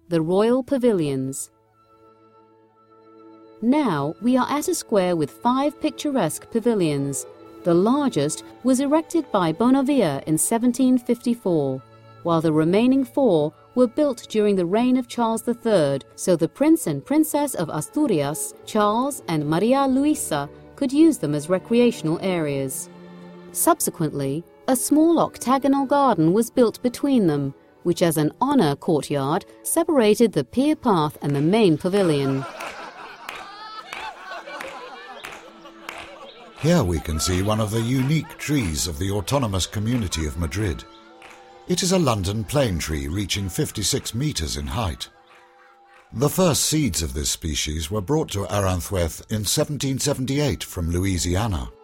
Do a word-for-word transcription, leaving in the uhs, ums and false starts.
the Royal Pavilions. Now we are at a square with five picturesque pavilions. The largest was erected by Bonavia in seventeen fifty-four, while the remaining four were built during the reign of Charles the Third, so the Prince and Princess of Asturias, Charles and Maria Luisa, could use them as recreational areas. Subsequently, a small octagonal garden was built between them, which as an honour courtyard separated the pier path and the main pavilion. Here we can see one of the unique trees of the autonomous community of Madrid. It is a London plane tree reaching fifty-six metres in height. The first seeds of this species were brought to Aranjuez in seventeen seventy-eight from Louisiana.